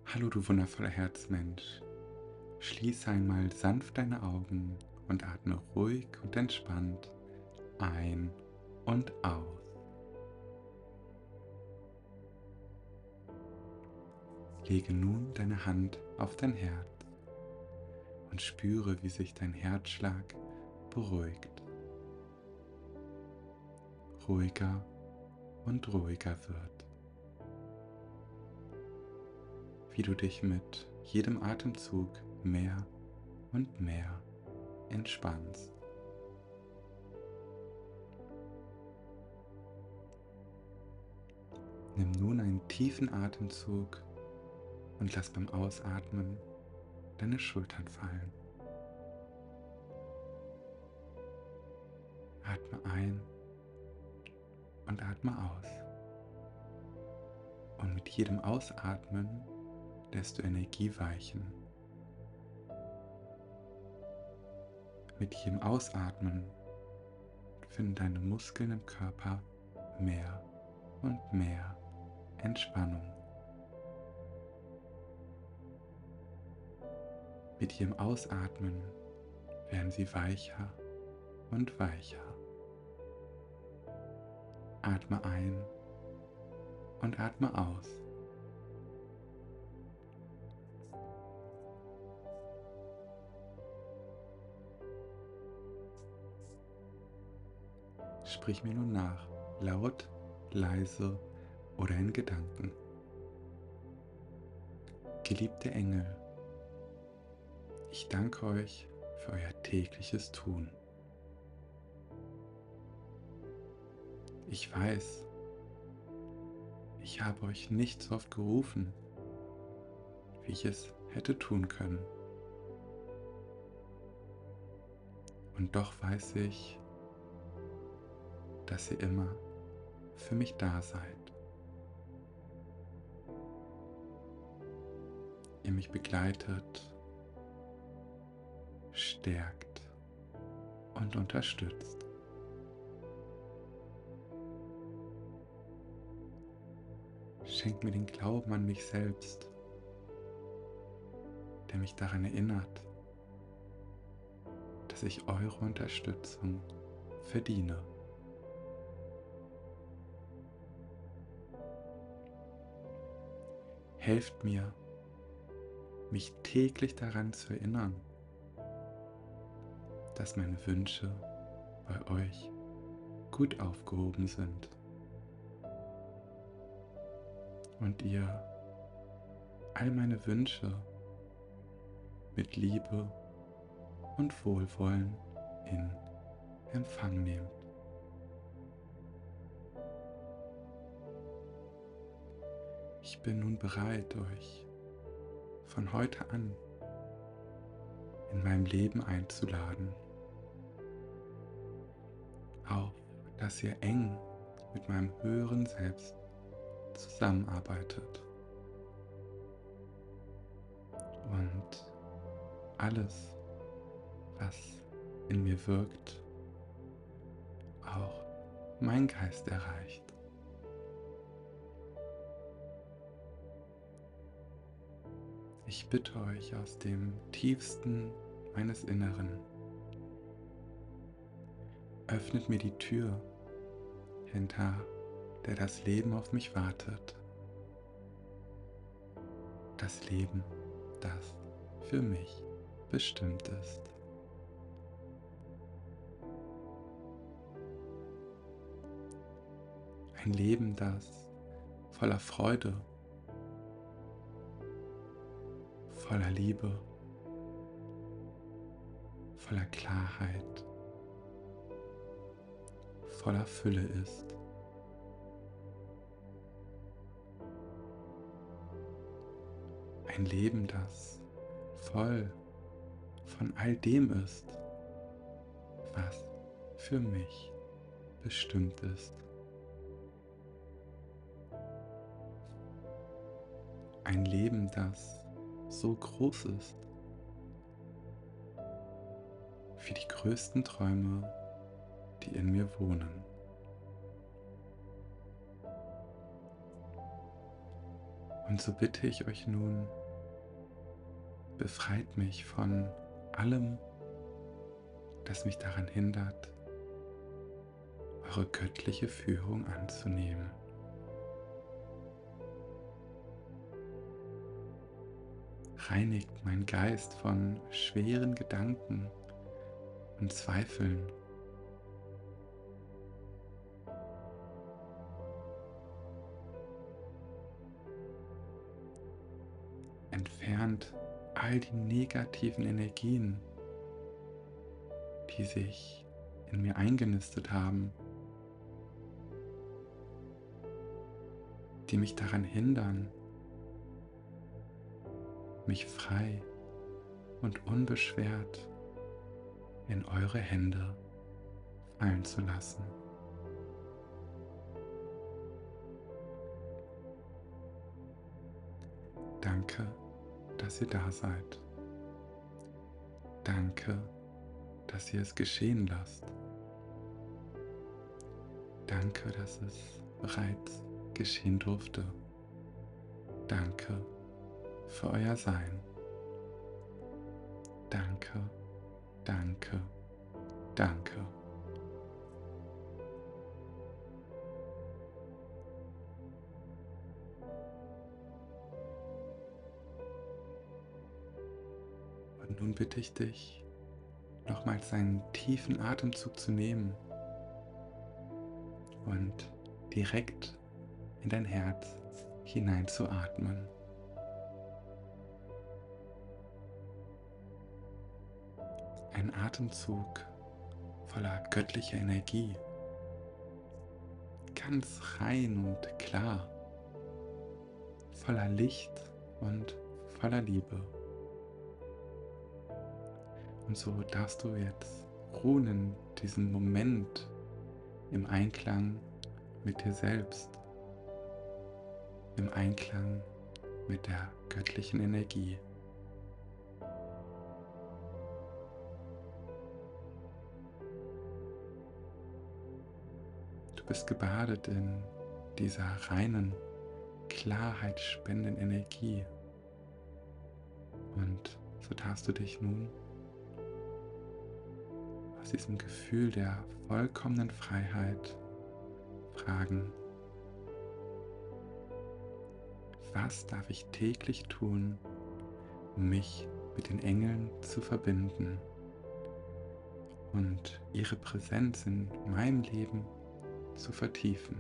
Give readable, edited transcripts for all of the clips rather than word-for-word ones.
Hallo du wundervoller Herzmensch. Schließe einmal sanft deine Augen und atme ruhig und entspannt ein und aus. Lege nun deine Hand auf dein Herz und spüre, wie sich dein Herzschlag beruhigt, ruhiger und ruhiger wird, wie du dich mit jedem Atemzug mehr und mehr entspannst. Nimm nun einen tiefen Atemzug und lass beim Ausatmen deine Schultern fallen. Atme ein und atme aus. Und mit jedem Ausatmen lässt du Energie weichen. Mit jedem Ausatmen finden deine Muskeln im Körper mehr und mehr Entspannung. Mit jedem Ausatmen werden sie weicher und weicher. Atme ein und atme aus. Sprich mir nun nach, laut, leise oder in Gedanken. Geliebte Engel, ich danke euch für euer tägliches Tun. Ich weiß, ich habe euch nicht so oft gerufen, wie ich es hätte tun können. Und doch weiß ich, dass ihr immer für mich da seid. Ihr mich begleitet, stärkt und unterstützt. Schenkt mir den Glauben an mich selbst, der mich daran erinnert, dass ich eure Unterstützung verdiene. Helft mir, mich täglich daran zu erinnern, dass meine Wünsche bei euch gut aufgehoben sind und ihr all meine Wünsche mit Liebe und Wohlwollen in Empfang nehmt. Ich bin nun bereit, euch von heute an in meinem Leben einzuladen, auf dass ihr eng mit meinem höheren Selbst zusammenarbeitet und alles, was in mir wirkt, auch mein Geist erreicht. Ich bitte euch aus dem tiefsten meines Inneren, öffnet mir die Tür, hinter der das Leben auf mich wartet. Das Leben, das für mich bestimmt ist. Ein Leben, das voller Freude, voller Liebe, voller Klarheit, voller Fülle ist. Ein Leben, das voll von all dem ist, was für mich bestimmt ist. Ein Leben, das so groß ist, wie die größten Träume, die in mir wohnen. Und so bitte ich euch nun, befreit mich von allem, das mich daran hindert, eure göttliche Führung anzunehmen. Reinigt meinen Geist von schweren Gedanken und Zweifeln. Entfernt all die negativen Energien, die sich in mir eingenistet haben, die mich daran hindern, mich frei und unbeschwert in eure Hände fallen zu lassen. Danke, dass ihr da seid. Danke, dass ihr es geschehen lasst. Danke, dass es bereits geschehen durfte. Danke für euer Sein. Danke, danke, danke. Und nun bitte ich dich, nochmals einen tiefen Atemzug zu nehmen und direkt in dein Herz hineinzuatmen. Ein Atemzug voller göttlicher Energie, ganz rein und klar, voller Licht und voller Liebe. Und so darfst du jetzt ruhen in diesem Moment im Einklang mit dir selbst, im Einklang mit der göttlichen Energie. Du bist gebadet in dieser reinen, klarheitsspendenden Energie. Und so darfst du dich nun aus diesem Gefühl der vollkommenen Freiheit fragen: Was darf ich täglich tun, um mich mit den Engeln zu verbinden und ihre Präsenz in meinem Leben zu vertiefen?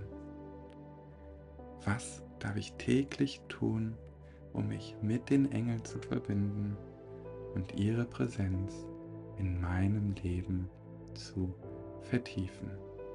Was darf ich täglich tun, um mich mit den Engeln zu verbinden und ihre Präsenz in meinem Leben zu vertiefen?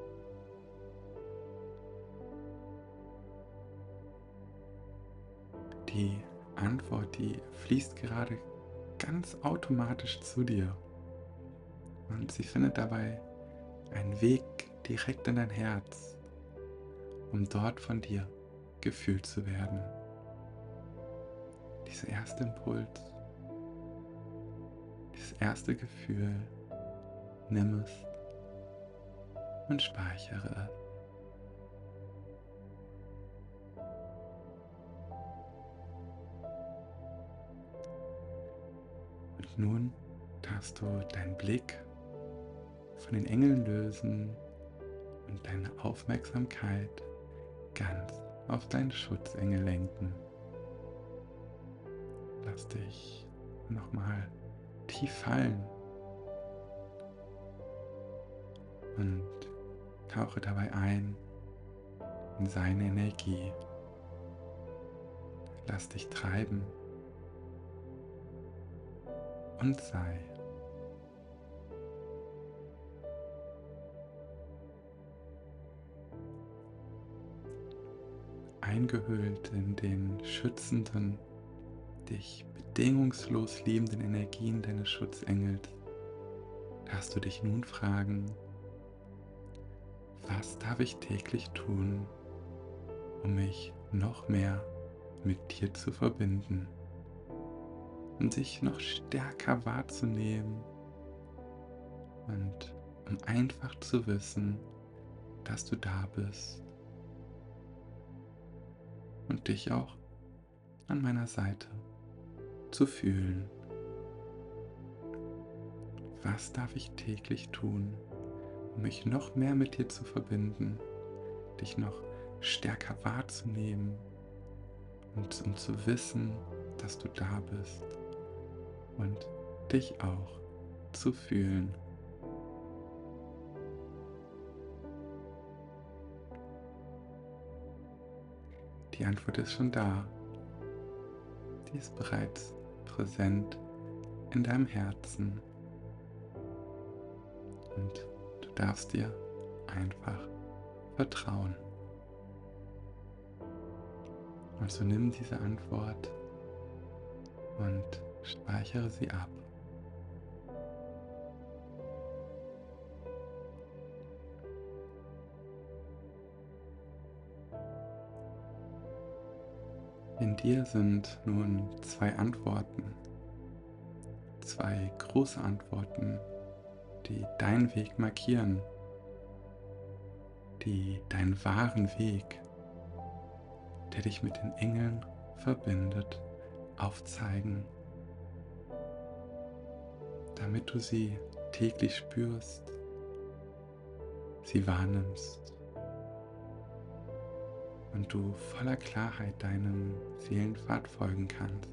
Die Antwort, die fließt gerade ganz automatisch zu dir und sie findet dabei einen Weg direkt in dein Herz, um dort von dir gefühlt zu werden. Dieser erste Impuls, dieses erste Gefühl, nimm es und speichere es. Und nun darfst du deinen Blick von den Engeln lösen und deine Aufmerksamkeit ganz auf deinen Schutzengel lenken. Lass dich nochmal tief fallen und tauche dabei ein in seine Energie. Lass dich treiben und sei. Eingehüllt in den schützenden, dich bedingungslos liebenden Energien deines Schutzengels, darfst du dich nun fragen: Was darf ich täglich tun, um mich noch mehr mit dir zu verbinden und dich noch stärker wahrzunehmen und um einfach zu wissen, dass du da bist und dich auch an meiner Seite zu fühlen. Was darf ich täglich tun, um mich noch mehr mit dir zu verbinden, dich noch stärker wahrzunehmen und um zu wissen, dass du da bist und dich auch zu fühlen. Die Antwort ist schon da. Die ist bereits präsent in deinem Herzen und du darfst dir einfach vertrauen. Also nimm diese Antwort und speichere sie ab. In dir sind nun zwei Antworten, zwei große Antworten, die deinen Weg markieren, die deinen wahren Weg, der dich mit den Engeln verbindet, aufzeigen, damit du sie täglich spürst, sie wahrnimmst und du voller Klarheit deinem Seelenpfad folgen kannst.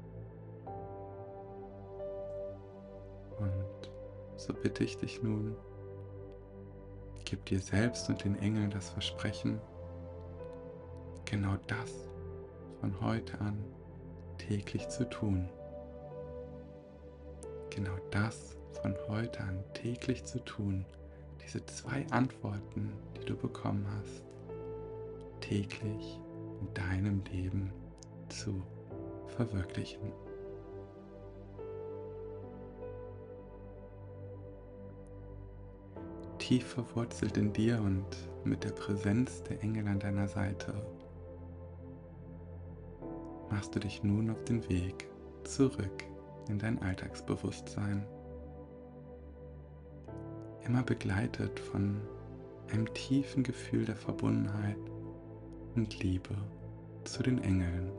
Und so bitte ich dich nun, gib dir selbst und den Engeln das Versprechen, genau das von heute an täglich zu tun. Genau das von heute an täglich zu tun. Diese zwei Antworten, die du bekommen hast, täglich in deinem Leben zu verwirklichen. Tief verwurzelt in dir und mit der Präsenz der Engel an deiner Seite machst du dich nun auf den Weg zurück in dein Alltagsbewusstsein. Immer begleitet von einem tiefen Gefühl der Verbundenheit und Liebe zu den Engeln.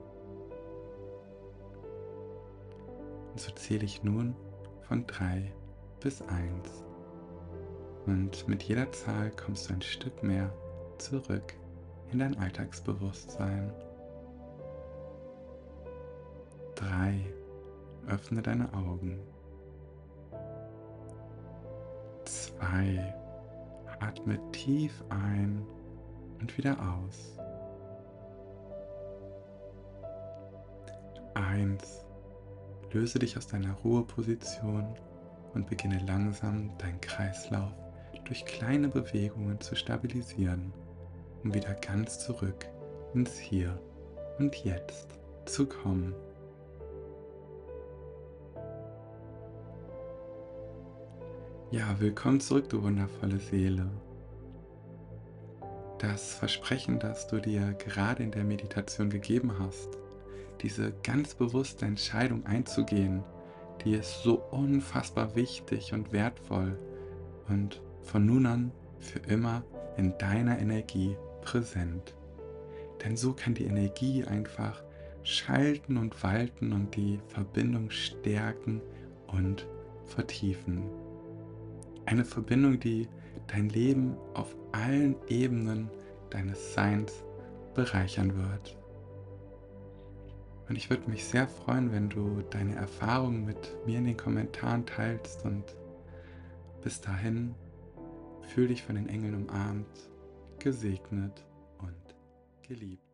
Und so zähle ich nun von 3 bis 1. Und mit jeder Zahl kommst du ein Stück mehr zurück in dein Alltagsbewusstsein. 3. Öffne deine Augen. 2. Atme tief ein und wieder aus. 1. Löse dich aus deiner Ruheposition und beginne langsam deinen Kreislauf durch kleine Bewegungen zu stabilisieren, um wieder ganz zurück ins Hier und Jetzt zu kommen. Ja, willkommen zurück, du wundervolle Seele. Das Versprechen, das du dir gerade in der Meditation gegeben hast, diese ganz bewusste Entscheidung einzugehen, die ist so unfassbar wichtig und wertvoll und von nun an für immer in deiner Energie präsent. Denn so kann die Energie einfach schalten und walten und die Verbindung stärken und vertiefen. Eine Verbindung, die dein Leben auf allen Ebenen deines Seins bereichern wird. Und ich würde mich sehr freuen, wenn du deine Erfahrungen mit mir in den Kommentaren teilst. Und bis dahin, fühl dich von den Engeln umarmt, gesegnet und geliebt.